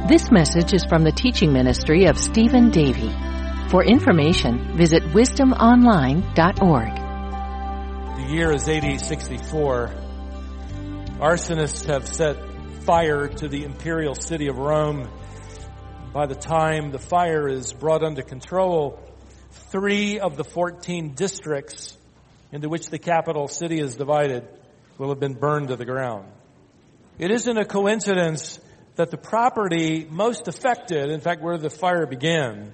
This message is from the teaching ministry of Stephen Davey. For information, visit wisdomonline.org. The year is AD 64. Arsonists have set fire to the imperial city of Rome. By the time the fire is brought under control, 3 of the 14 districts into which the capital city is divided will have been burned to the ground. It isn't a coincidence that the property most affected, in fact, where the fire began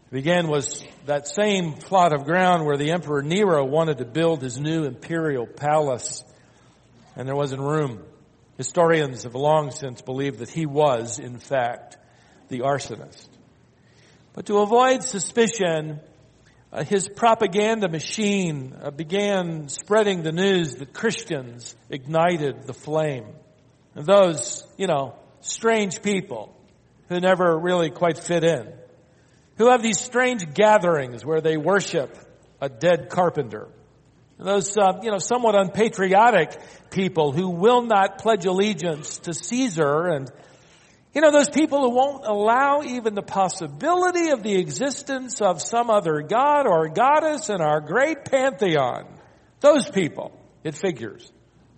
was that same plot of ground where the Emperor Nero wanted to build his new imperial palace, and there wasn't room. Historians have long since believed that he was, in fact, the arsonist. But to avoid suspicion, his propaganda machine began spreading the news that Christians ignited the flame. And those, strange people who never really quite fit in, who have these strange gatherings where they worship a dead carpenter. Those, somewhat unpatriotic people who will not pledge allegiance to Caesar, and, those people who won't allow even the possibility of the existence of some other god or goddess in our great pantheon. Those people, it figures.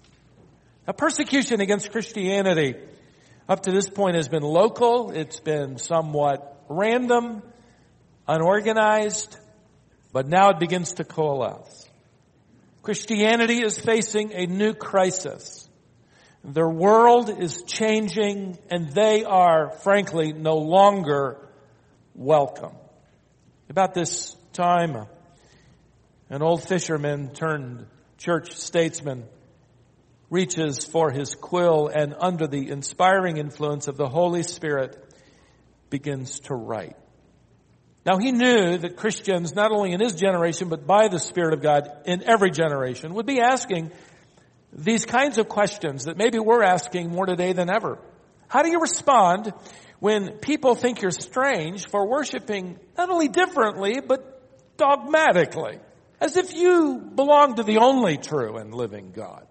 Now, persecution against Christianity up to this point has been local. It's been somewhat random, unorganized, but now it begins to coalesce. Christianity is facing a new crisis. Their world is changing, and they are, frankly, no longer welcome. About this time, an old fisherman turned church statesman reaches for his quill and, under the inspiring influence of the Holy Spirit, begins to write. Now, he knew that Christians, not only in his generation, but by the Spirit of God in every generation, would be asking these kinds of questions that maybe we're asking more today than ever. How do you respond when people think you're strange for worshiping not only differently, but dogmatically, as if you belong to the only true and living God?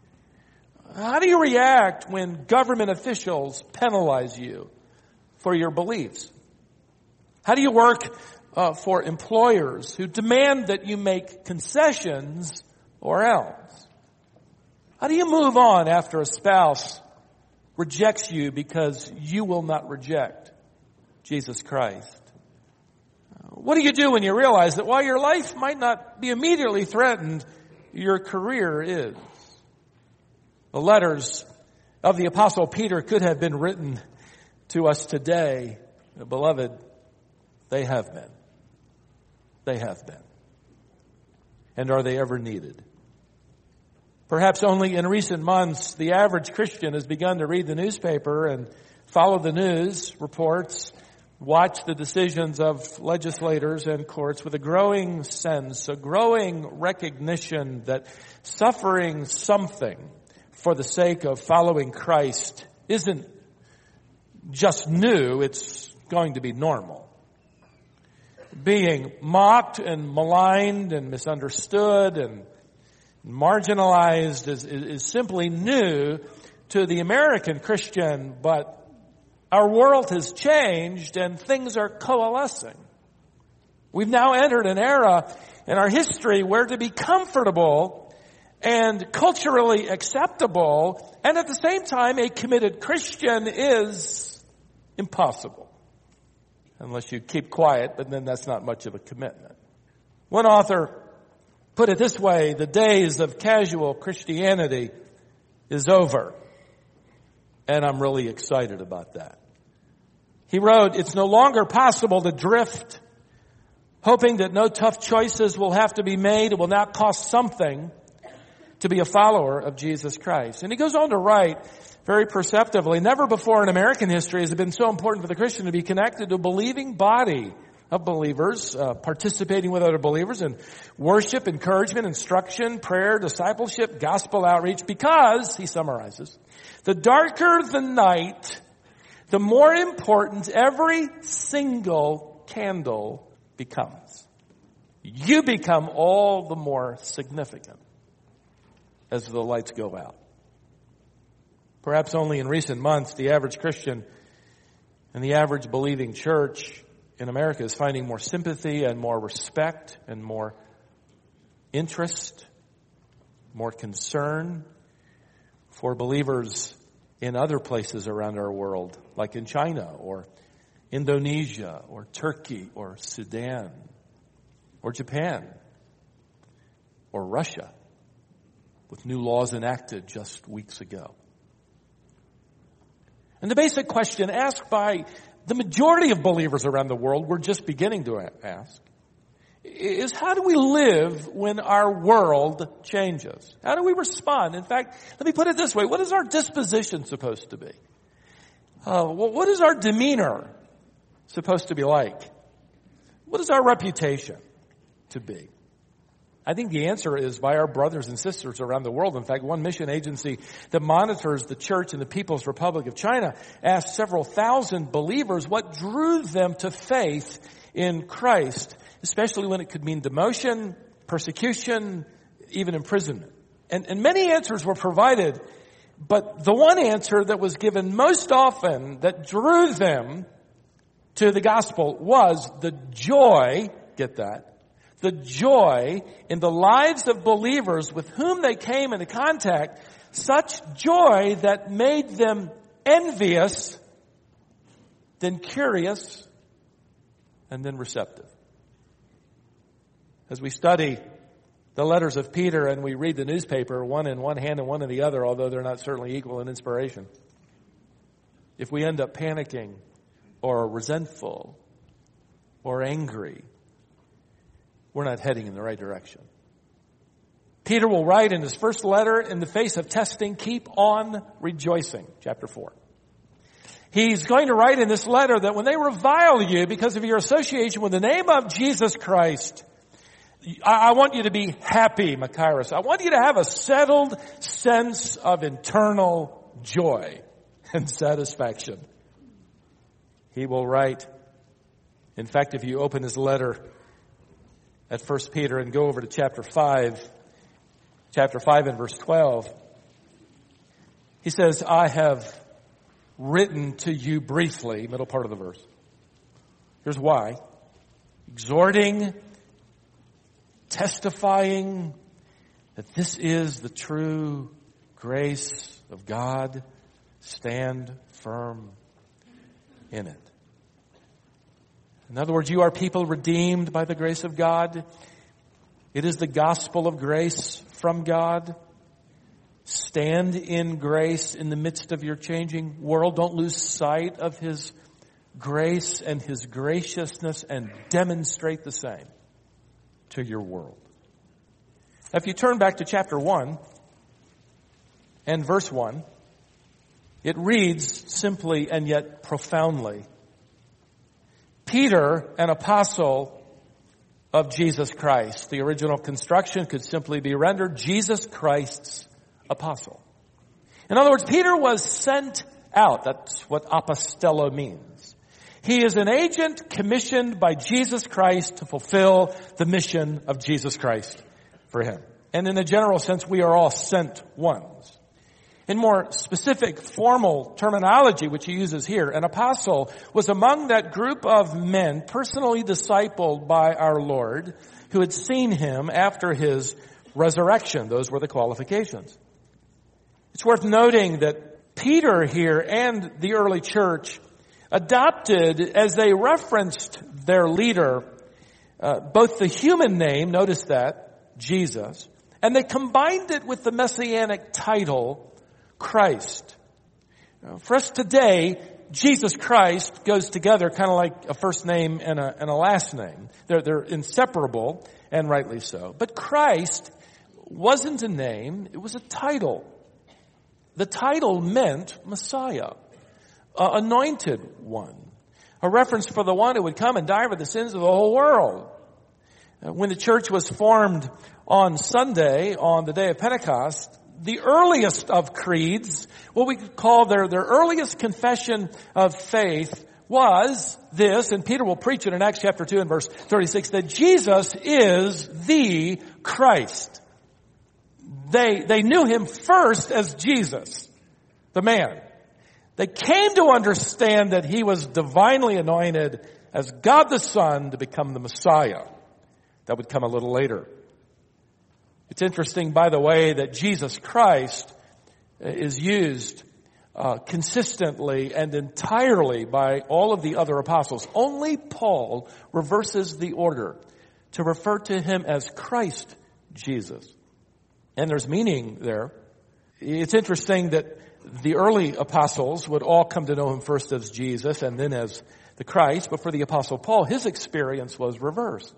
How do you react when government officials penalize you for your beliefs? How do you work for employers who demand that you make concessions or else? How do you move on after a spouse rejects you because you will not reject Jesus Christ? What do you do when you realize that while your life might not be immediately threatened, your career is? The letters of the Apostle Peter could have been written to us today. Beloved, they have been. They have been. And are they ever needed? Perhaps only in recent months, the average Christian has begun to read the newspaper and follow the news reports, watch the decisions of legislators and courts with a growing sense, a growing recognition that suffering something for the sake of following Christ isn't just new, it's going to be normal. Being mocked and maligned and misunderstood and marginalized is simply new to the American Christian, but our world has changed and things are coalescing. We've now entered an era in our history where to be comfortable and culturally acceptable, and at the same time a committed Christian, is impossible. Unless you keep quiet, but then that's not much of a commitment. One author put it this way: the days of casual Christianity is over. And I'm really excited about that. He wrote, "It's no longer possible to drift, hoping that no tough choices will have to be made. It will not cost something to be a follower of Jesus Christ." And he goes on to write very perceptively, "Never before in American history has it been so important for the Christian to be connected to a believing body of believers, participating with other believers in worship, encouragement, instruction, prayer, discipleship, gospel outreach, because," he summarizes, "the darker the night, the more important every single candle becomes. You become all the more significant as the lights go out." Perhaps only in recent months, the average Christian And the average believing church in America is finding more sympathy and more respect and more interest, more concern for believers in other places around our world, like in China or Indonesia or Turkey or Sudan or Japan or Russia, with new laws enacted just weeks ago. And the basic question asked by the majority of believers around the world, we're just beginning to ask, is how do we live when our world changes? How do we respond? In fact, let me put it this way. What is our disposition supposed to be? What is our demeanor supposed to be like? What is our reputation to be? I think the answer is by our brothers and sisters around the world. In fact, one mission agency that monitors the church in the People's Republic of China asked several thousand believers what drew them to faith in Christ, especially when it could mean demotion, persecution, even imprisonment. And many answers were provided, but the one answer that was given most often that drew them to the gospel was the joy, get that, the joy in the lives of believers with whom they came into contact, such joy that made them envious, then curious, and then receptive. As we study the letters of Peter and we read the newspaper, one in one hand and one in the other, although they're not certainly equal in inspiration, if we end up panicking or resentful or angry, we're not heading in the right direction. Peter will write in his first letter, in the face of testing, keep on rejoicing, chapter 4. He's going to write in this letter that when they revile you because of your association with the name of Jesus Christ, I want you to be happy, Machiris. I want you to have a settled sense of internal joy and satisfaction. He will write, in fact, if you open his letter at 1 Peter and go over to chapter 5 and verse 12, he says, I have written to you briefly, middle part of the verse. Here's why. Exhorting, testifying that this is the true grace of God. Stand firm in it. In other words, you are people redeemed by the grace of God. It is the gospel of grace from God. Stand in grace in the midst of your changing world. Don't lose sight of His grace and His graciousness, and demonstrate the same to your world. Now, if you turn back to chapter 1 and verse 1, it reads simply and yet profoundly, Peter, an apostle of Jesus Christ. The original construction could simply be rendered Jesus Christ's apostle. In other words, Peter was sent out. That's what apostello means. He is an agent commissioned by Jesus Christ to fulfill the mission of Jesus Christ for him. And in a general sense, we are all sent ones. In more specific, formal terminology, which he uses here, an apostle was among that group of men personally discipled by our Lord who had seen him after his resurrection. Those were the qualifications. It's worth noting that Peter here and the early church adopted, as they referenced their leader, both the human name, notice that, Jesus, and they combined it with the messianic title, Christ. For us today, Jesus Christ goes together kind of like a first name and a last name. They're inseparable, and rightly so. But Christ wasn't a name, it was a title. The title meant Messiah, anointed one, a reference for the one who would come and die for the sins of the whole world. When the church was formed on Sunday, on the day of Pentecost, the earliest of creeds, what we could call their earliest confession of faith, was this, and Peter will preach it in Acts chapter 2 and verse 36, that Jesus is the Christ. They knew him first as Jesus, the man. They came to understand that he was divinely anointed as God the Son to become the Messiah. That would come a little later. It's interesting, by the way, that Jesus Christ is used consistently and entirely by all of the other apostles. Only Paul reverses the order to refer to him as Christ Jesus. And there's meaning there. It's interesting that the early apostles would all come to know him first as Jesus and then as the Christ, but for the apostle Paul, his experience was reversed.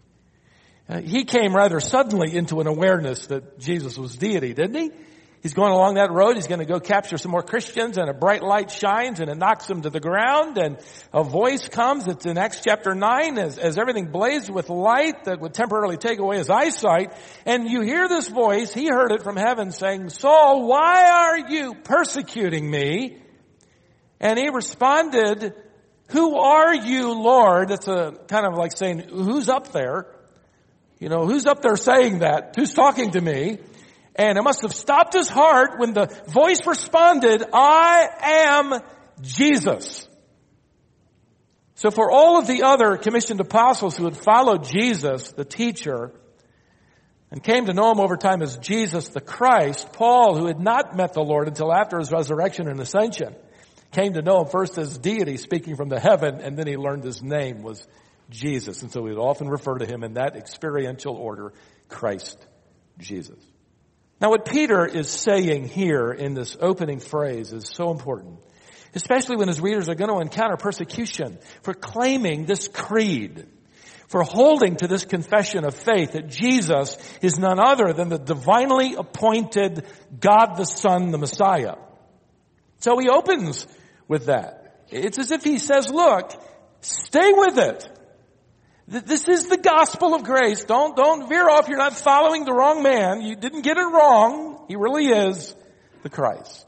He came rather suddenly into an awareness that Jesus was deity, didn't he? He's going along that road. He's going to go capture some more Christians, and a bright light shines and it knocks him to the ground, and a voice comes. It's in Acts chapter 9 as everything blazed with light that would temporarily take away his eyesight. And you hear this voice. He heard it from heaven saying, "Saul, why are you persecuting me?" And he responded, "Who are you, Lord?" That's a kind of like saying, who's up there? You know, who's up there saying that? Who's talking to me? And it must have stopped his heart when the voice responded, "I am Jesus." So for all of the other commissioned apostles who had followed Jesus, the teacher, and came to know him over time as Jesus the Christ, Paul, who had not met the Lord until after his resurrection and ascension, came to know him first as deity, speaking from the heaven, and then he learned his name was Jesus. And so we would often refer to him in that experiential order, Christ Jesus. Now what Peter is saying here in this opening phrase is so important, especially when his readers are going to encounter persecution for claiming this creed, for holding to this confession of faith that Jesus is none other than the divinely appointed God the Son, the Messiah. So he opens with that. It's as if he says, look, stay with it. This is the gospel of grace. Don't veer off. You're not following the wrong man. You didn't get it wrong. He really is the Christ.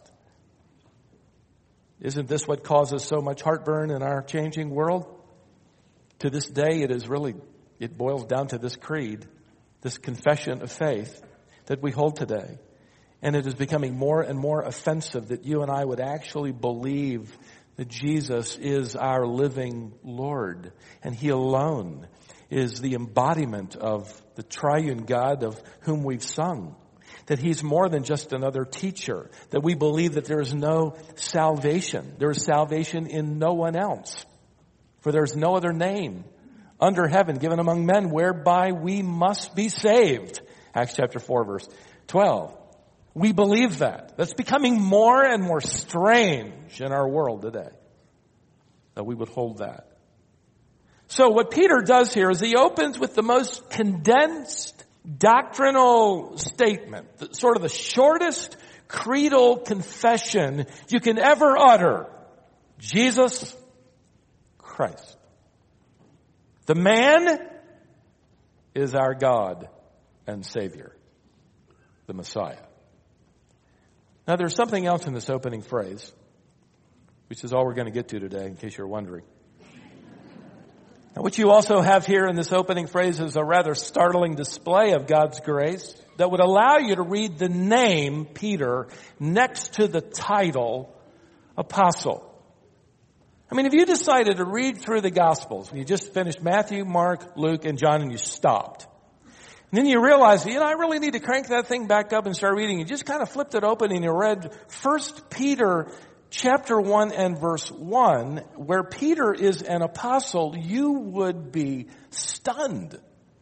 Isn't this what causes so much heartburn in our changing world? To this day, it boils down to this creed, this confession of faith that we hold today. And it is becoming more and more offensive that you and I would actually believe that Jesus is our living Lord, and he alone is the embodiment of the triune God of whom we've sung. That he's more than just another teacher, that we believe that there is no salvation. There is salvation in no one else. For there is no other name under heaven given among men whereby we must be saved. Acts chapter 4 verse 12. We believe that. That's becoming more and more strange in our world today, that we would hold that. So what Peter does here is he opens with the most condensed doctrinal statement, sort of the shortest creedal confession you can ever utter. Jesus Christ. The man is our God and Savior, the Messiah. Now there's something else in this opening phrase, which is all we're going to get to today, in case you're wondering. Now what you also have here in this opening phrase is a rather startling display of God's grace that would allow you to read the name Peter next to the title apostle. I mean, if you decided to read through the Gospels, you just finished Matthew, Mark, Luke, and John, and you stopped. And then you realize, I really need to crank that thing back up and start reading. You just kind of flipped it open and you read 1 Peter chapter 1 and verse 1, where Peter is an apostle, you would be stunned.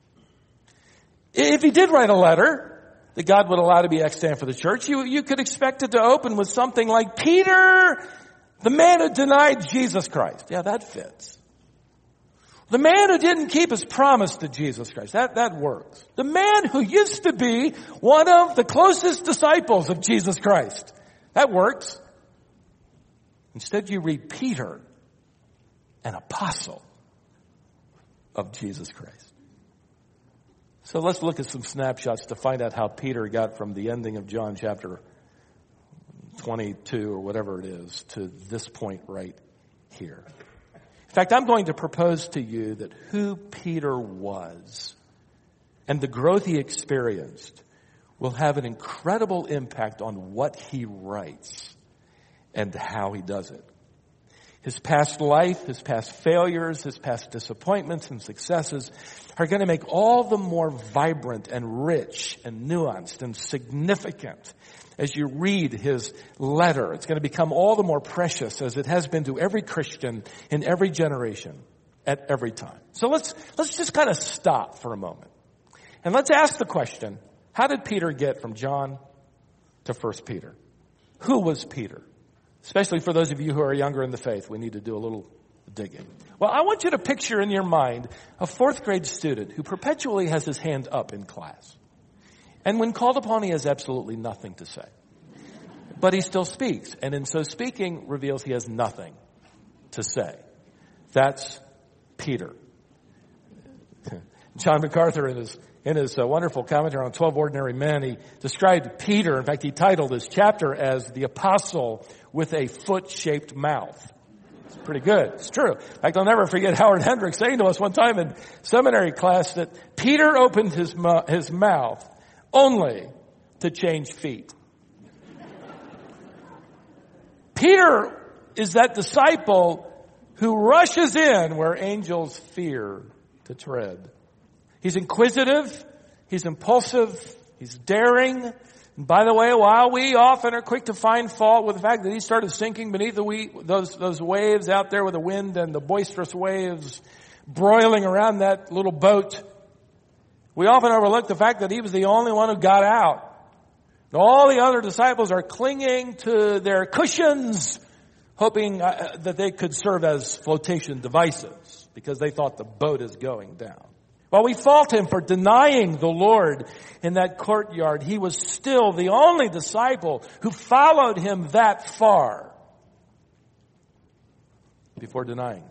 If he did write a letter that God would allow to be extant for the church, you could expect it to open with something like, Peter, the man who denied Jesus Christ. Yeah, that fits. The man who didn't keep his promise to Jesus Christ. That works. The man who used to be one of the closest disciples of Jesus Christ. That works. Instead you read Peter, an apostle of Jesus Christ. So let's look at some snapshots to find out how Peter got from the ending of John chapter 22 or whatever it is to this point right here. In fact, I'm going to propose to you that who Peter was and the growth he experienced will have an incredible impact on what he writes and how he does it. His past life, his past failures, his past disappointments and successes are going to make all the more vibrant and rich and nuanced and significant as you read his letter. It's going to become all the more precious as it has been to every Christian in every generation at every time. So let's just kind of stop for a moment. And let's ask the question, how did Peter get from John to 1 Peter? Who was Peter? Especially for those of you who are younger in the faith, we need to do a little digging. Well, I want you to picture in your mind a fourth grade student who perpetually has his hand up in class. And when called upon, he has absolutely nothing to say. But he still speaks, and in so speaking reveals he has nothing to say. That's Peter. John MacArthur in his wonderful commentary on 12 Ordinary Men, he described Peter, in fact he titled his chapter as the apostle with a foot-shaped mouth. It's pretty good. It's true. In fact, I'll never forget Howard Hendricks saying to us one time in seminary class that Peter opened his mouth only to change feet. Peter is that disciple who rushes in where angels fear to tread. He's inquisitive, he's impulsive, he's daring. And by the way, while we often are quick to find fault with the fact that he started sinking beneath those waves out there with the wind and the boisterous waves broiling around that little boat, we often overlook the fact that he was the only one who got out. And all the other disciples are clinging to their cushions, hoping that they could serve as flotation devices because they thought the boat is going down. While we fault him for denying the Lord in that courtyard, he was still the only disciple who followed him that far before denying.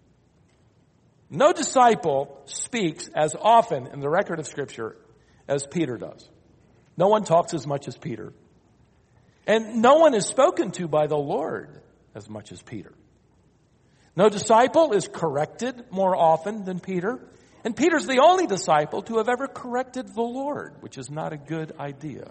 No disciple speaks as often in the record of Scripture as Peter does. No one talks as much as Peter. And no one is spoken to by the Lord as much as Peter. No disciple is corrected more often than Peter. And Peter's the only disciple to have ever corrected the Lord, which is not a good idea.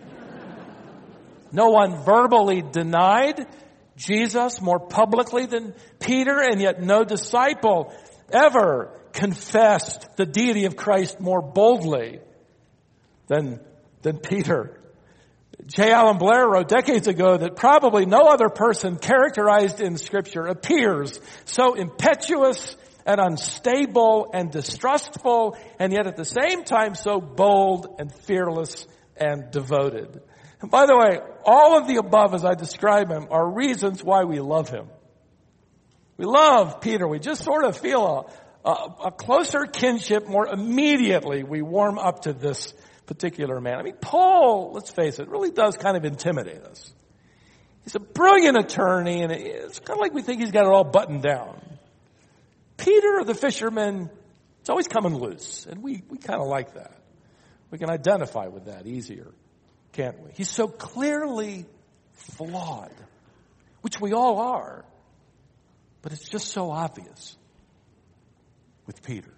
No one verbally denied Jesus more publicly than Peter, and yet no disciple ever confessed the deity of Christ more boldly than Peter. J. Allen Blair wrote decades ago that probably no other person characterized in Scripture appears so impetuous and unstable and distrustful, and yet at the same time so bold and fearless and devoted. And by the way, all of the above as I describe him are reasons why we love him. We love Peter. We just sort of feel a closer kinship more immediately. We warm up to this particular man. I mean, Paul, let's face it, really does kind of intimidate us. He's a brilliant attorney, and it's kind of like we think he's got it all buttoned down. Peter, the fisherman, it's always coming loose, and we kind of like that. We can identify with that easier, can't we? He's so clearly flawed, which we all are, but it's just so obvious with Peter.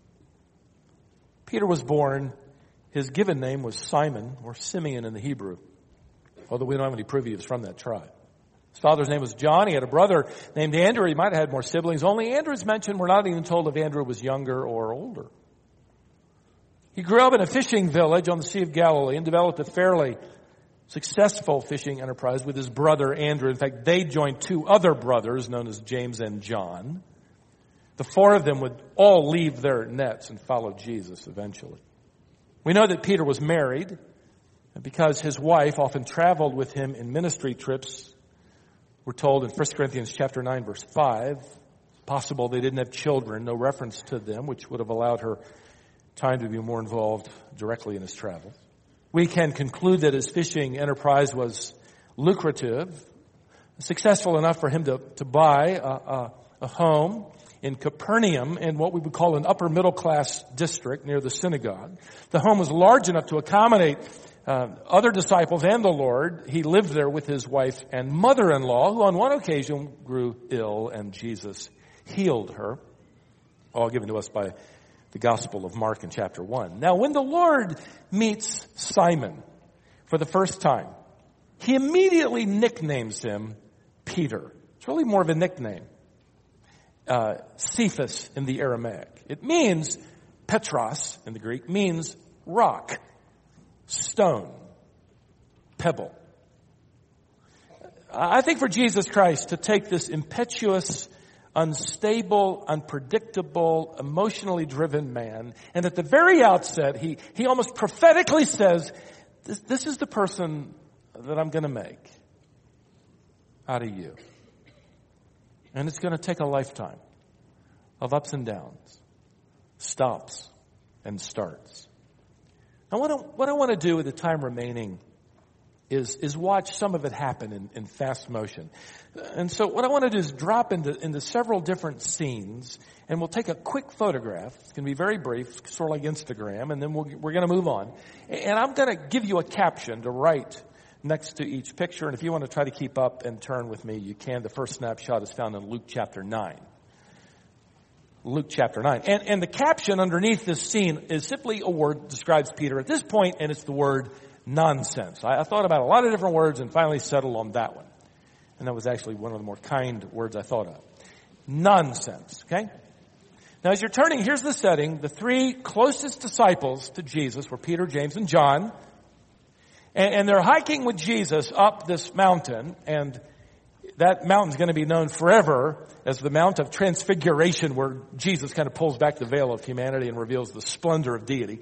Peter was born, his given name was Simon, or Simeon in the Hebrew, although we don't have any proof he was from that tribe. His father's name was John. He had a brother named Andrew. He might have had more siblings. Only Andrew is mentioned. We're not even told if Andrew was younger or older. He grew up in a fishing village on the Sea of Galilee and developed a fairly successful fishing enterprise with his brother Andrew. In fact, they joined two other brothers known as James and John. The four of them would all leave their nets and follow Jesus eventually. We know that Peter was married because his wife often traveled with him in ministry trips. We're told in 1 Corinthians chapter 9, verse 5, it's possible they didn't have children, no reference to them, which would have allowed her time to be more involved directly in his travels. We can conclude that his fishing enterprise was lucrative, successful enough for him to buy a home in Capernaum in what we would call an upper middle class district near the synagogue. The home was large enough to accommodate other disciples and the Lord. He lived there with his wife and mother-in-law, who on one occasion grew ill, and Jesus healed her, all given to us by the Gospel of Mark in chapter 1. Now, when the Lord meets Simon for the first time, he immediately nicknames him Peter. It's really more of a nickname. Cephas in the Aramaic. It means, Petros in the Greek, means rock, stone, pebble. I think for Jesus Christ to take this impetuous, unstable, unpredictable, emotionally driven man, and at the very outset, he almost prophetically says, this is the person that I'm going to make out of you. And it's going to take a lifetime of ups and downs, stops and starts. Now what I want to do with the time remaining is watch some of it happen in fast motion. And so what I want to do is drop into several different scenes, and we'll take a quick photograph. It's going to be very brief, sort of like Instagram, and then we're going to move on. And I'm going to give you a caption to write next to each picture. And if you want to try to keep up and turn with me, you can. The first snapshot is found in Luke chapter 9. Luke chapter 9. And the caption underneath this scene is simply a word that describes Peter at this point, and it's the word nonsense. I thought about a lot of different words and finally settled on that one. And that was actually one of the more kind words I thought of. Nonsense, okay? Now as you're turning, here's the setting. The three closest disciples to Jesus were Peter, James, and John. And they're hiking with Jesus up this mountain, and that mountain's going to be known forever as the Mount of Transfiguration, where Jesus kind of pulls back the veil of humanity and reveals the splendor of deity.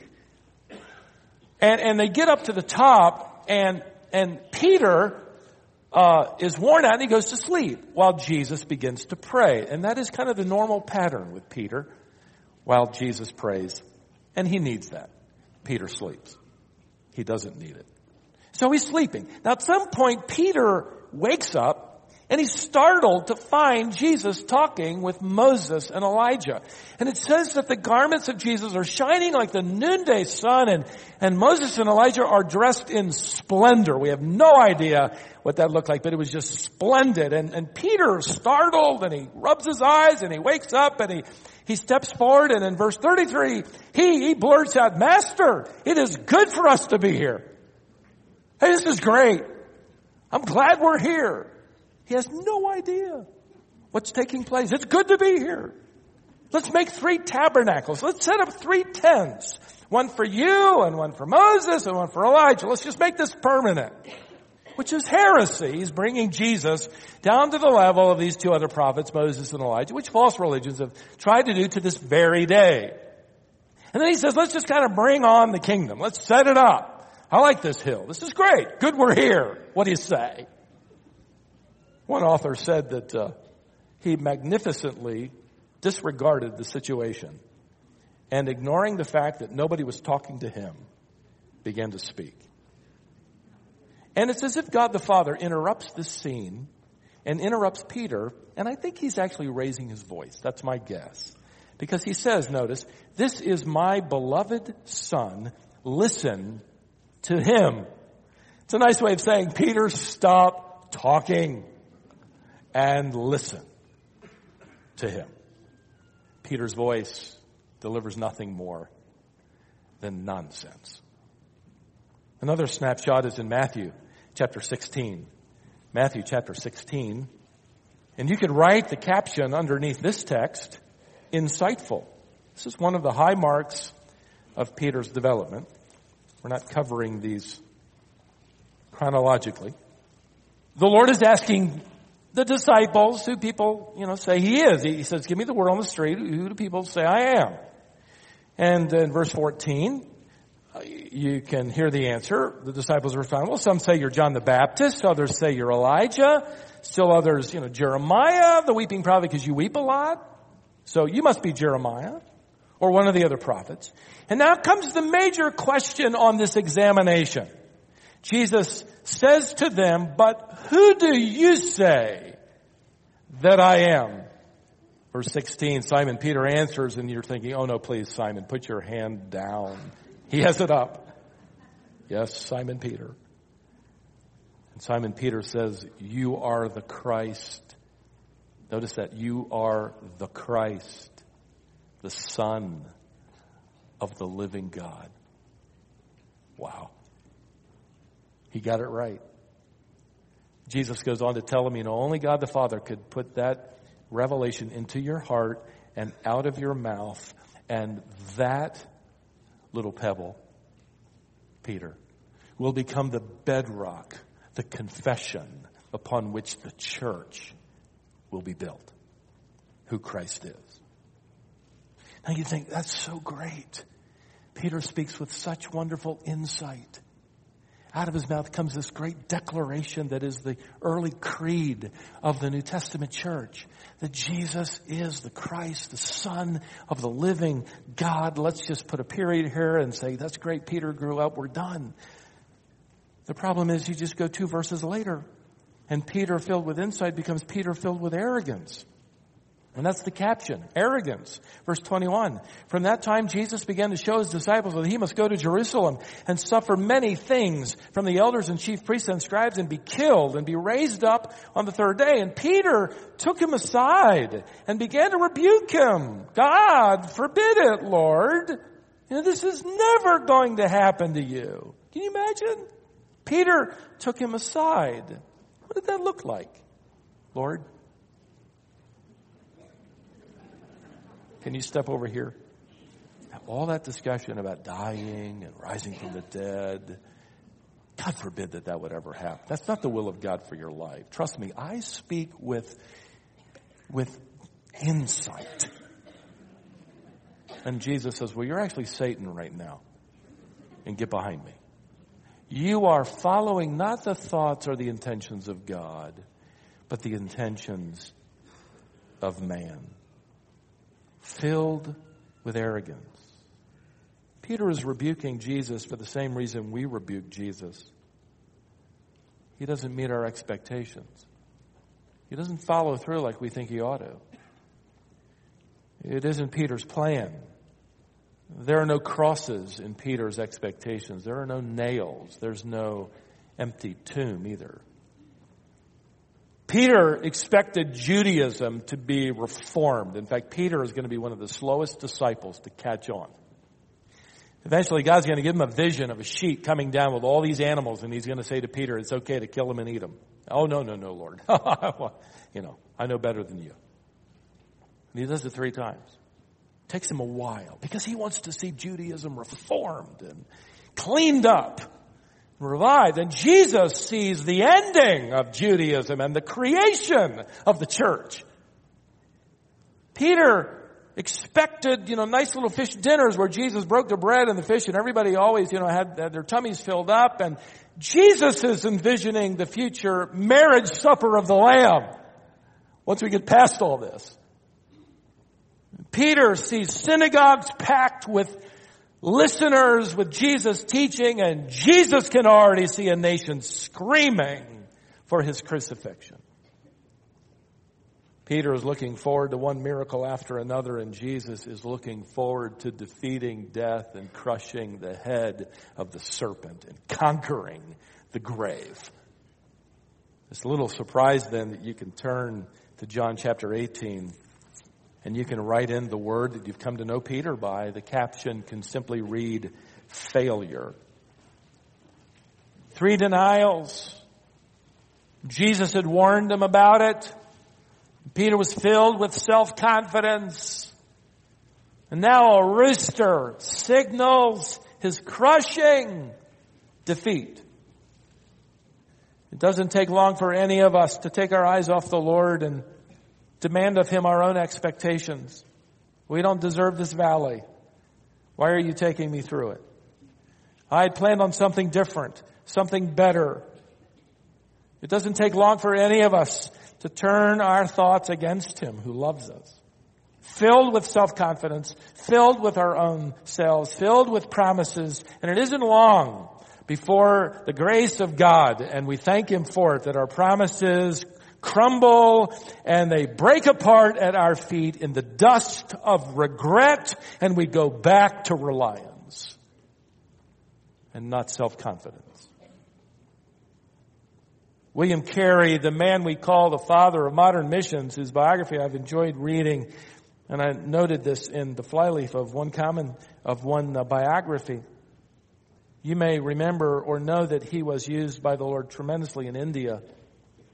And they get up to the top, and Peter is worn out and he goes to sleep while Jesus begins to pray. And that is kind of the normal pattern with Peter while Jesus prays. And he needs that. Peter sleeps. He doesn't need it. So he's sleeping. Now at some point Peter wakes up and he's startled to find Jesus talking with Moses and Elijah. And it says that the garments of Jesus are shining like the noonday sun, and Moses and Elijah are dressed in splendor. We have no idea what that looked like, but it was just splendid. And Peter is startled, and he rubs his eyes, and he wakes up, and he steps forward, and in verse 33, he blurts out, "Master, it is good for us to be here. Hey, this is great. I'm glad we're here." He has no idea what's taking place. It's good to be here. Let's make 3 tabernacles. Let's set up 3 tents. One for you, and one for Moses, and one for Elijah. Let's just make this permanent. Which is heresy. He's bringing Jesus down to the level of these 2 other prophets, Moses and Elijah, which false religions have tried to do to this very day. And then he says, let's just kind of bring on the kingdom. Let's set it up. I like this hill. This is great. Good we're here. What do you say? One author said that he magnificently disregarded the situation and, ignoring the fact that nobody was talking to him, began to speak. And it's as if God the Father interrupts this scene and interrupts Peter, and I think he's actually raising his voice. That's my guess. Because he says, notice, "This is my beloved Son. Listen to him." It's a nice way of saying, Peter, stop talking and listen to him. Peter's voice delivers nothing more than nonsense. Another snapshot is in Matthew chapter 16. Matthew chapter 16. And you could write the caption underneath this text, insightful. This is one of the high marks of Peter's development. We're not covering these chronologically. The Lord is asking the disciples, who people, say he is. He says, "Give me the word on the street. Who do people say I am?" And in verse 14, you can hear the answer. The disciples respond, "Well, some say you're John the Baptist. Others say you're Elijah. Still others, Jeremiah, the weeping prophet, because you weep a lot. So you must be Jeremiah or one of the other prophets." And now comes the major question on this examination. Jesus says to them, "But who do you say that I am?" Verse 16, Simon Peter answers, and you're thinking, "Oh no, please, Simon, put your hand down." He has it up. "Yes, Simon Peter." And Simon Peter says, "You are the Christ." Notice that. You are the Christ, the Son of the living God. Wow. He got it right. Jesus goes on to tell him, only God the Father could put that revelation into your heart and out of your mouth. And that little pebble, Peter, will become the bedrock, the confession upon which the church will be built, who Christ is. Now you think, that's so great. Peter speaks with such wonderful insight. Out of his mouth comes this great declaration that is the early creed of the New Testament church, that Jesus is the Christ, the Son of the living God. Let's just put a period here and say, that's great, Peter grew up, we're done. The problem is you just go 2 verses later, and Peter filled with insight becomes Peter filled with arrogance. And that's the caption, arrogance. Verse 21, from that time Jesus began to show his disciples that he must go to Jerusalem and suffer many things from the elders and chief priests and scribes and be killed and be raised up on the 3rd day. And Peter took him aside and began to rebuke him. God forbid it, Lord. This is never going to happen to you. Can you imagine? Peter took him aside. What did that look like? Lord, can you step over here? All that discussion about dying and rising from the dead, God forbid that would ever happen. That's not the will of God for your life. Trust me, I speak with insight. And Jesus says, well, you're actually Satan right now. And get behind me. You are following not the thoughts or the intentions of God, but the intentions of man. Filled with arrogance. Peter is rebuking Jesus for the same reason we rebuke Jesus. He doesn't meet our expectations. He doesn't follow through like we think he ought to. It isn't Peter's plan. There are no crosses in Peter's expectations. There are no nails. There's no empty tomb either. Peter expected Judaism to be reformed. In fact, Peter is going to be one of the slowest disciples to catch on. Eventually, God's going to give him a vision of a sheep coming down with all these animals, and he's going to say to Peter, it's okay to kill them and eat them. Oh, no, Lord. I know better than you. And he does it 3 times. It takes him a while because he wants to see Judaism reformed and cleaned up. Revived. And Jesus sees the ending of Judaism and the creation of the church. Peter expected, nice little fish dinners where Jesus broke the bread and the fish and everybody always, had their tummies filled up. And Jesus is envisioning the future marriage supper of the Lamb once we get past all this. Peter sees synagogues packed with listeners with Jesus teaching, and Jesus can already see a nation screaming for his crucifixion. Peter is looking forward to one miracle after another, and Jesus is looking forward to defeating death and crushing the head of the serpent and conquering the grave. It's a little surprise then that you can turn to John chapter 18 and you can write in the word that you've come to know Peter by. The caption can simply read, failure. 3 denials. Jesus had warned him about it. Peter was filled with self-confidence. And now a rooster signals his crushing defeat. It doesn't take long for any of us to take our eyes off the Lord and demand of him our own expectations. We don't deserve this valley. Why are you taking me through it? I had planned on something different, something better. It doesn't take long for any of us to turn our thoughts against him who loves us. Filled with self-confidence, filled with our own selves, filled with promises. And it isn't long before the grace of God, and we thank him for it, that our promises crumble and they break apart at our feet in the dust of regret, and we go back to reliance and not self-confidence. William Carey, the man we call the father of modern missions, whose biography I've enjoyed reading, and I noted this in the flyleaf of one biography. You may remember or know that he was used by the Lord tremendously in India.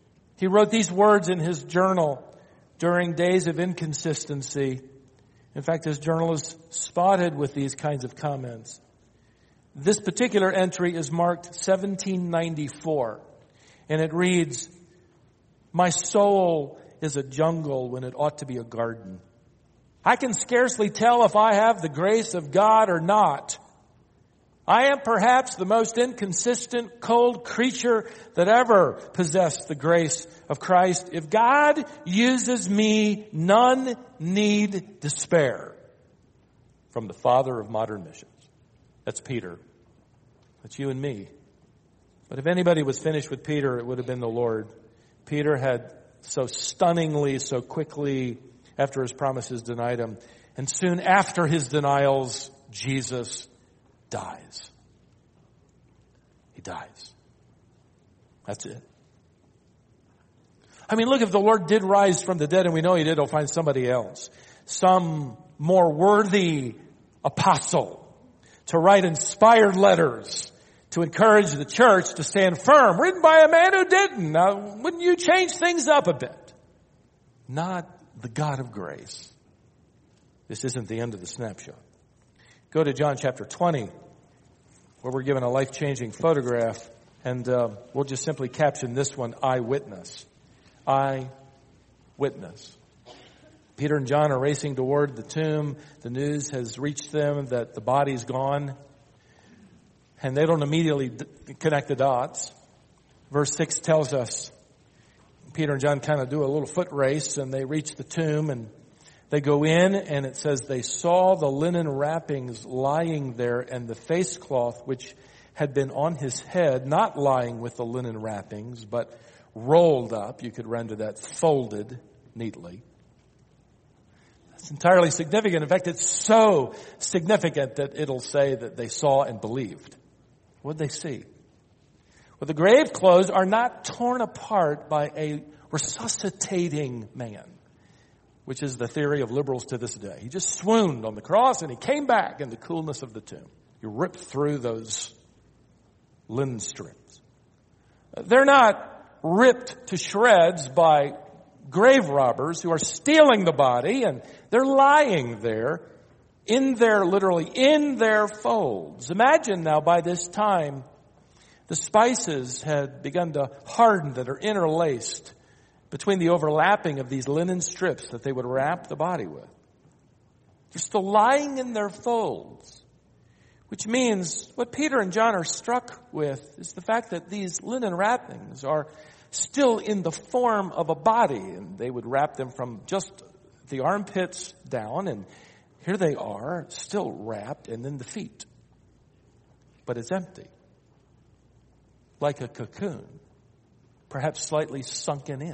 He wrote these words in his journal during days of inconsistency. In fact, his journal is spotted with these kinds of comments. This particular entry is marked 1794, and it reads, "My soul is a jungle when it ought to be a garden. I can scarcely tell if I have the grace of God or not. I am perhaps the most inconsistent, cold creature that ever possessed the grace of Christ. If God uses me, none need despair." From the father of modern missions. That's Peter. That's you and me. But if anybody was finished with Peter, it would have been the Lord. Peter had so stunningly, so quickly, after his promises, denied him. And soon after his denials, Jesus dies. He dies. That's it. I mean, look, if the Lord did rise from the dead, and we know he did, he'll find somebody else. Some more worthy apostle to write inspired letters to encourage the church to stand firm, written by a man who didn't. Now, wouldn't you change things up a bit? Not the God of grace. This isn't the end of the snapshot. Go to John chapter 20, where we're given a life-changing photograph, and we'll just simply caption this one, eyewitness. Eyewitness. Peter and John are racing toward the tomb. The news has reached them that the body's gone, and they don't immediately connect the dots. Verse 6 tells us Peter and John kind of do a little foot race, and they reach the tomb, and they go in, and it says they saw the linen wrappings lying there, and the face cloth which had been on his head, not lying with the linen wrappings, but rolled up. You could render that folded neatly. It's entirely significant. In fact, it's so significant that it'll say that they saw and believed. What did they see? Well, the grave clothes are not torn apart by a resuscitating man, which is the theory of liberals to this day. He just swooned on the cross and he came back in the coolness of the tomb. You ripped through those linen strips. They're not ripped to shreds by grave robbers who are stealing the body, and they're lying there in their folds. Imagine now, by this time, the spices had begun to harden that are interlaced between the overlapping of these linen strips that they would wrap the body with. They're still lying in their folds, which means what Peter and John are struck with is the fact that these linen wrappings are still in the form of a body, and they would wrap them from just the armpits down, and here they are, still wrapped, and then the feet. But it's empty. Like a cocoon, perhaps slightly sunken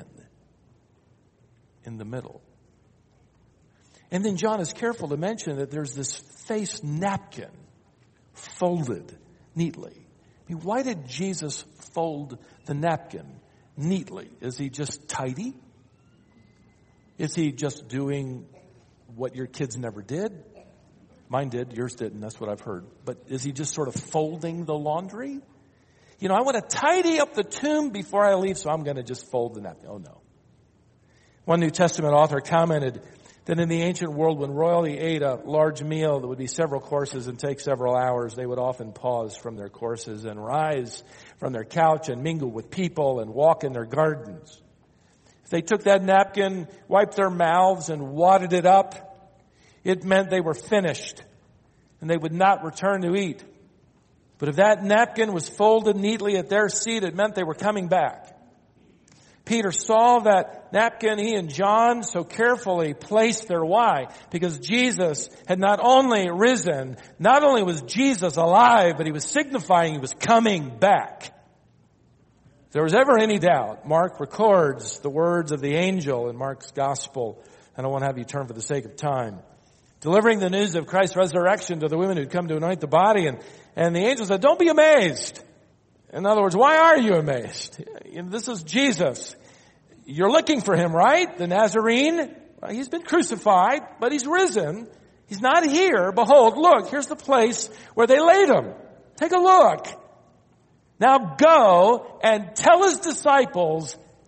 in the middle. And then John is careful to mention that there's this face napkin folded neatly. I mean, why did Jesus fold the napkin neatly? Is he just tidy? Is he just doing what your kids never did? Mine did, yours didn't, that's what I've heard. But is he just sort of folding the laundry? You know, I want to tidy up the tomb before I leave, so I'm going to just fold the napkin. Oh, no. One New Testament author commented that in the ancient world, when royalty ate a large meal that would be several courses and take several hours, they would often pause from their courses and rise from their couch and mingle with people and walk in their gardens. If they took that napkin, wiped their mouths, and wadded it up, it meant they were finished and they would not return to eat. But if that napkin was folded neatly at their seat, it meant they were coming back. Peter saw that napkin. He and John so carefully placed there. Why? Because Jesus had not only risen, not only was Jesus alive, but he was signifying he was coming back. If there was ever any doubt, Mark records the words of the angel in Mark's gospel. I don't want to have you turn for the sake of time. Delivering the news of Christ's resurrection to the women who'd come to anoint the body. And the angel said, don't be amazed. In other words, why are you amazed? This is Jesus. You're looking for him, right? The Nazarene. Well, he's been crucified, but he's risen. He's not here. Behold, look, here's the place where they laid him. Take a look. Now go and tell his disciples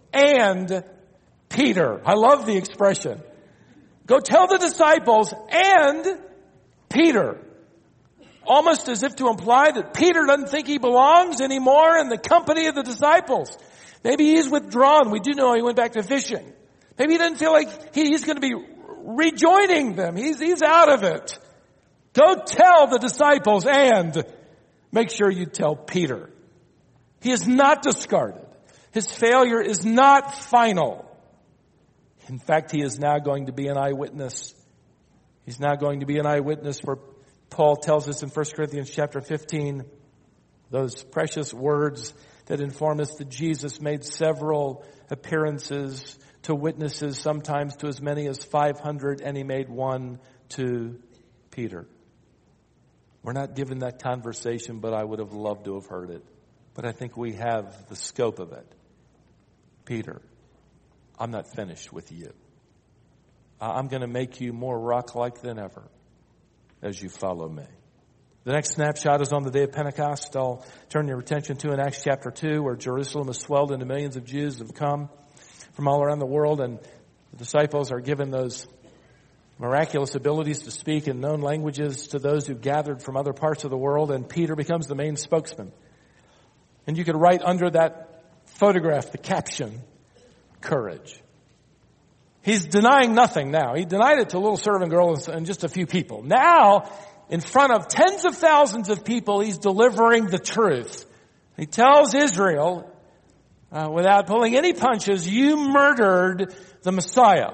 and Peter. I love the expression. Go tell the disciples and Peter. Almost as if to imply that Peter doesn't think he belongs anymore in the company of the disciples. Maybe he's withdrawn. We do know he went back to fishing. Maybe he doesn't feel like he's going to be rejoining them. He's out of it. Go tell the disciples and make sure you tell Peter. He is not discarded. His failure is not final. In fact, he is now going to be an eyewitness. He's now going to be an eyewitness, for Paul tells us in 1 Corinthians chapter 15, those precious words that inform us that Jesus made several appearances to witnesses, sometimes to as many as 500, and he made one to Peter. We're not given that conversation, but I would have loved to have heard it. But I think we have the scope of it. Peter, I'm not finished with you. I'm going to make you more rock-like than ever as you follow me. The next snapshot is on the day of Pentecost. I'll turn your attention to in Acts chapter 2, where Jerusalem is swelled into millions of Jews that have come from all around the world, and the disciples are given those miraculous abilities to speak in known languages to those who've gathered from other parts of the world, and Peter becomes the main spokesman. And you could write under that photograph the caption, courage. He's denying nothing now. He denied it to a little servant girl and just a few people. Now, in front of tens of thousands of people, he's delivering the truth. He tells Israel, without pulling any punches, you murdered the Messiah.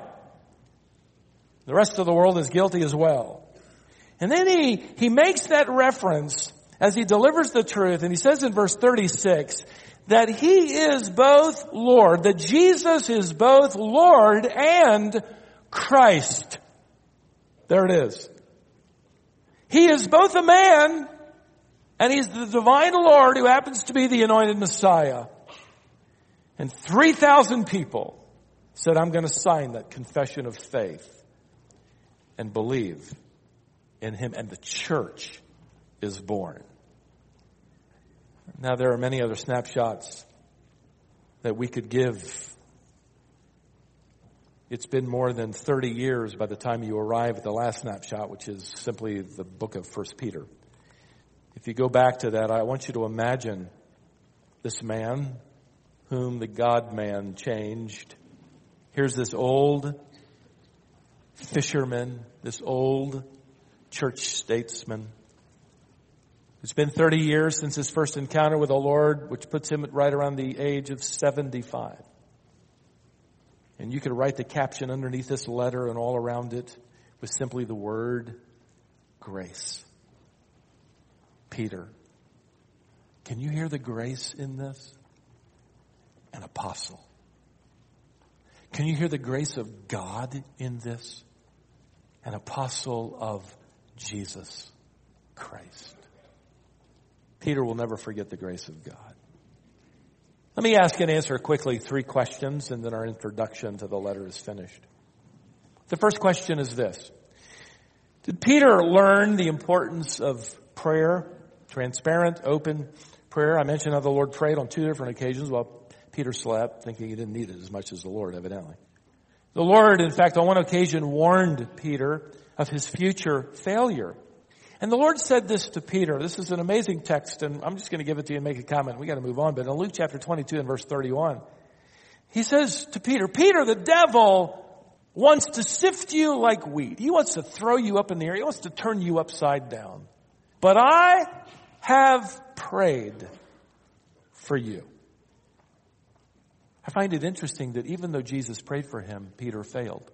The rest of the world is guilty as well. And then he makes that reference as he delivers the truth, and he says in verse 36 that he is both Lord, that Jesus is both Lord and Christ. There it is. He is both a man, and he's the divine Lord who happens to be the anointed Messiah. And 3,000 people said, I'm going to sign that confession of faith and believe in him. And the church is born. Now, there are many other snapshots that we could give. It's been more than 30 years by the time you arrive at the last snapshot, which is simply the book of 1 Peter. If you go back to that, I want you to imagine this man whom the God-man changed. Here's this old fisherman, this old church statesman. It's been 30 years since his first encounter with the Lord, which puts him at right around the age of 75. And you could write the caption underneath this letter, and all around it was simply the word grace. Peter, can you hear the grace in this? An apostle. Can you hear the grace of God in this? An apostle of Jesus Christ. Peter will never forget the grace of God. Let me ask and answer quickly 3 questions, and then our introduction to the letter is finished. The first question is this. Did Peter learn the importance of prayer? Transparent, open prayer. I mentioned how the Lord prayed on 2 different occasions while Peter slept, thinking he didn't need it as much as the Lord, evidently. The Lord, in fact, on one occasion warned Peter of his future failure. And the Lord said this to Peter. This is an amazing text, and I'm just going to give it to you and make a comment. We got to move on. But in Luke chapter 22 and verse 31, he says to Peter, Peter, the devil wants to sift you like wheat. He wants to throw you up in the air. He wants to turn you upside down. But I have prayed for you. I find it interesting that even though Jesus prayed for him, Peter failed.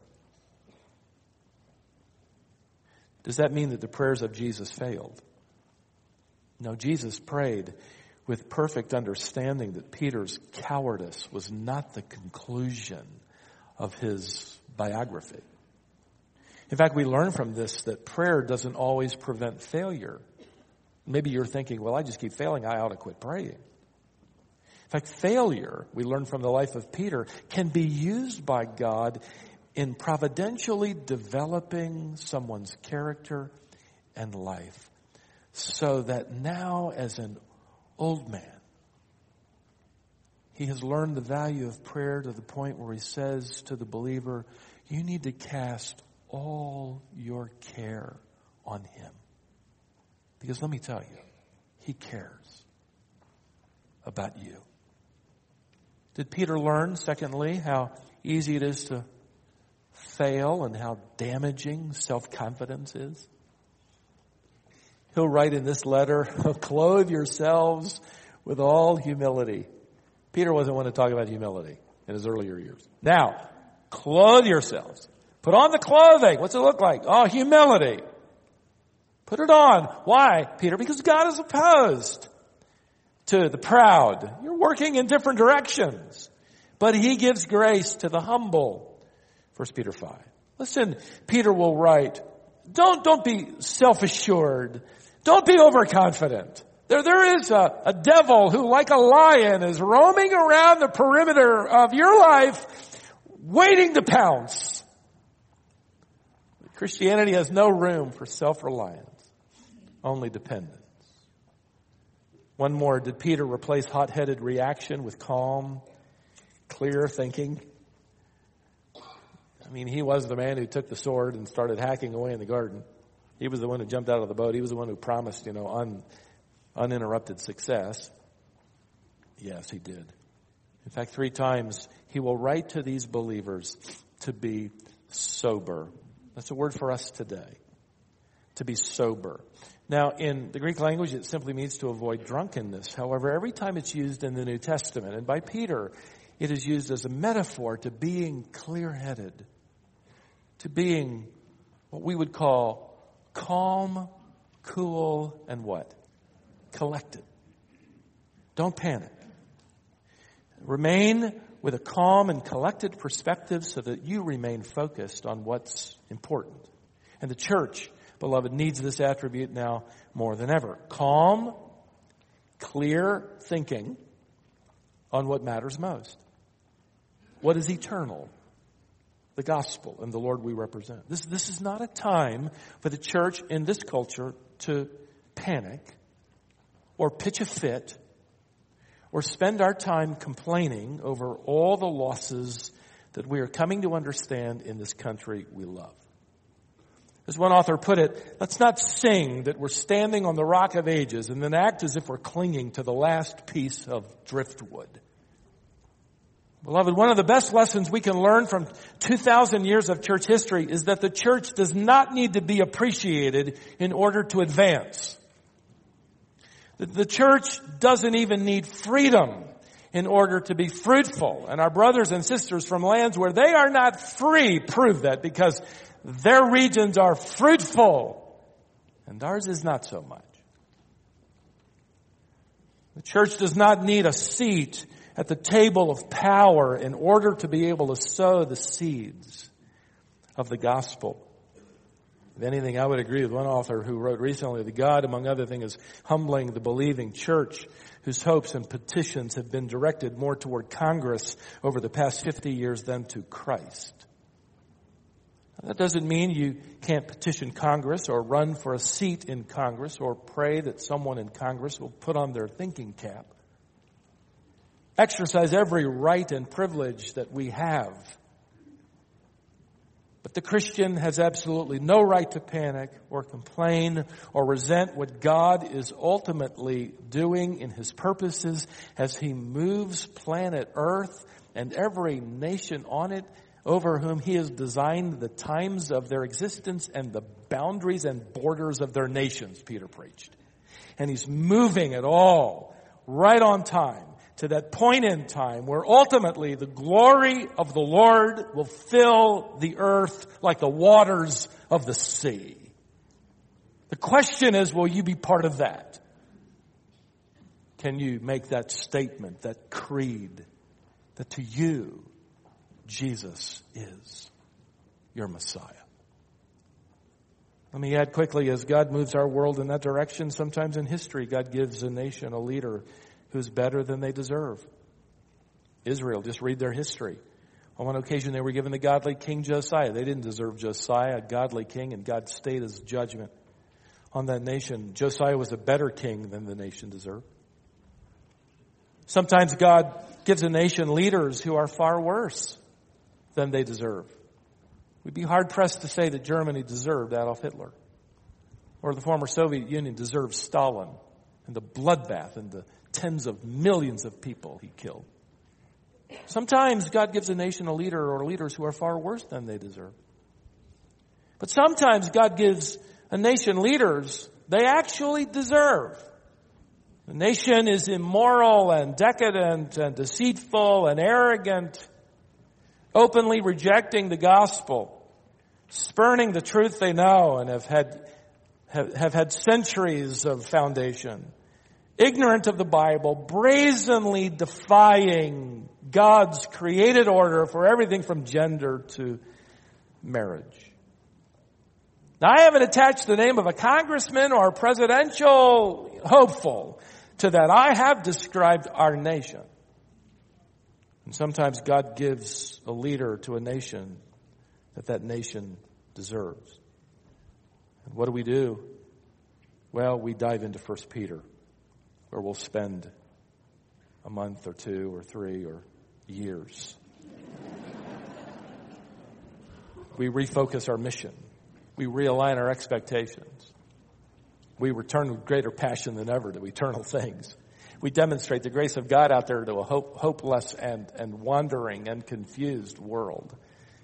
Does that mean that the prayers of Jesus failed? No, Jesus prayed with perfect understanding that Peter's cowardice was not the conclusion of his biography. In fact, we learn from this that prayer doesn't always prevent failure. Maybe you're thinking, well, I just keep failing, I ought to quit praying. In fact, failure, we learn from the life of Peter, can be used by God in providentially developing someone's character and life, so that now as an old man, he has learned the value of prayer to the point where he says to the believer, you need to cast all your care on him. Because let me tell you, he cares about you. Did Peter learn, secondly, how easy it is to fail and how damaging self-confidence is? He'll write in this letter, clothe yourselves with all humility. Peter wasn't one to talk about humility in his earlier years. Now, clothe yourselves. Put on the clothing. What's it look like? Oh, humility. Put it on. Why, Peter? Because God is opposed to the proud. You're working in different directions. But he gives grace to the humble. 1 Peter 5. Listen, Peter will write, don't be self-assured. Don't be overconfident. There is a devil who, like a lion, is roaming around the perimeter of your life, waiting to pounce. Christianity has no room for self-reliance, only dependence. One more, did Peter replace hot-headed reaction with calm, clear thinking? I mean, he was the man who took the sword and started hacking away in the garden. He was the one who jumped out of the boat. He was the one who promised, uninterrupted success. Yes, he did. In fact, 3 times he will write to these believers to be sober. That's a word for us today. To be sober. Now, in the Greek language, it simply means to avoid drunkenness. However, every time it's used in the New Testament, and by Peter, it is used as a metaphor to being clear-headed, to being what we would call calm, cool, and what? Collected. Don't panic. Remain with a calm and collected perspective so that you remain focused on what's important. And the church, beloved, needs this attribute now more than ever. Calm, clear thinking on what matters most. What is eternal? The gospel and the Lord we represent. This is not a time for the church in this culture to panic or pitch a fit or spend our time complaining over all the losses that we are coming to understand in this country we love. As one author put it, let's not sing that we're standing on the rock of ages and then act as if we're clinging to the last piece of driftwood. Beloved, one of the best lessons we can learn from 2,000 years of church history is that the church does not need to be appreciated in order to advance. The church doesn't even need freedom in order to be fruitful. And our brothers and sisters from lands where they are not free prove that, because their regions are fruitful and ours is not so much. The church does not need a seat at the table of power in order to be able to sow the seeds of the gospel. If anything, I would agree with one author who wrote recently that God, among other things, is humbling the believing church whose hopes and petitions have been directed more toward Congress over the past 50 years than to Christ. That doesn't mean you can't petition Congress or run for a seat in Congress or pray that someone in Congress will put on their thinking cap. Exercise every right and privilege that we have. But the Christian has absolutely no right to panic or complain or resent what God is ultimately doing in His purposes as He moves planet Earth and every nation on it over whom He has designed the times of their existence and the boundaries and borders of their nations, Peter preached. And He's moving it all right on time to that point in time where ultimately the glory of the Lord will fill the earth like the waters of the sea. The question is, will you be part of that? Can you make that statement, that creed, that to you, Jesus is your Messiah? Let me add quickly, as God moves our world in that direction, sometimes in history, God gives a nation a leader who's better than they deserve. Israel, just read their history. On one occasion, they were given the godly King Josiah. They didn't deserve Josiah, a godly king, and God stayed His judgment on that nation. Josiah was a better king than the nation deserved. Sometimes God gives a nation leaders who are far worse than they deserve. We'd be hard-pressed to say that Germany deserved Adolf Hitler, or the former Soviet Union deserved Stalin and the bloodbath and the tens of millions of people he killed. Sometimes God gives a nation a leader or leaders who are far worse than they deserve. But sometimes God gives a nation leaders they actually deserve. The nation is immoral and decadent and deceitful and arrogant, openly rejecting the gospel, spurning the truth they know and have had centuries of foundation, ignorant of the Bible, brazenly defying God's created order for everything from gender to marriage. Now, I haven't attached the name of a congressman or a presidential hopeful to that. I have described our nation. And sometimes God gives a leader to a nation that nation deserves. And what do? Well, we dive into 1 Peter, where we'll spend a month or 2 or 3 or years. We refocus our mission. We realign our expectations. We return with greater passion than ever to eternal things. We demonstrate the grace of God out there to a hopeless and wandering and confused world.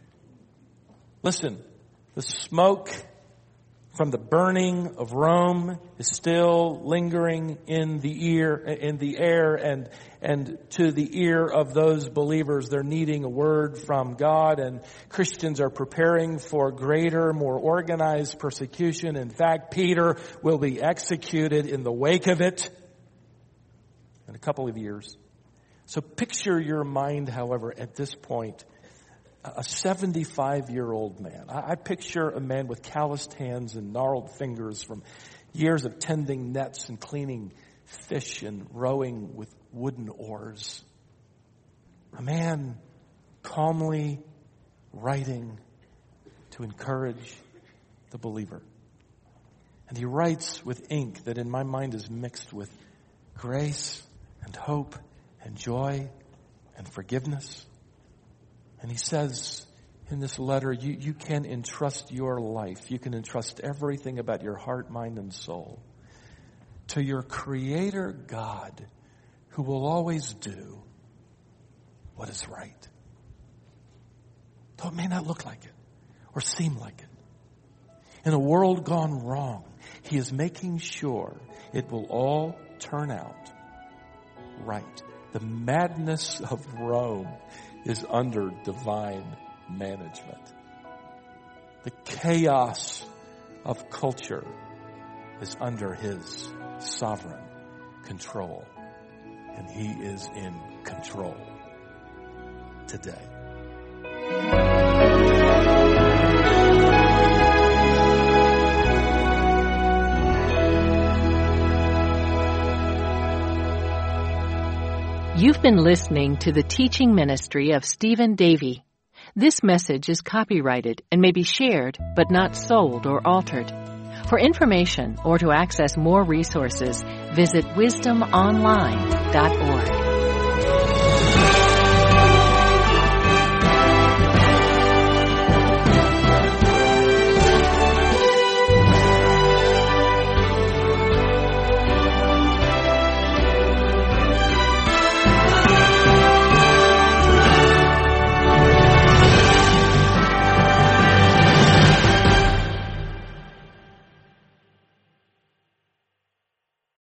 Listen, the smoke from the burning of Rome is still lingering in the air, and to the ear of those believers. They're needing a word from God, and Christians are preparing for greater, more organized persecution. In fact, Peter will be executed in the wake of it in a couple of years. So picture your mind, however, at this point, a 75-year-old man. I picture a man with calloused hands and gnarled fingers from years of tending nets and cleaning fish and rowing with wooden oars. A man calmly writing to encourage the believer. And he writes with ink that in my mind is mixed with grace and hope and joy and forgiveness. And he says in this letter, you can entrust your life, you can entrust everything about your heart, mind, and soul to your Creator God, who will always do what is right. Though it may not look like it or seem like it. In a world gone wrong, He is making sure it will all turn out right. The madness of Rome is under divine management. The chaos of culture is under His sovereign control. And He is in control today. You've been listening to the teaching ministry of Stephen Davey. This message is copyrighted and may be shared, but not sold or altered. For information or to access more resources, visit wisdomonline.org.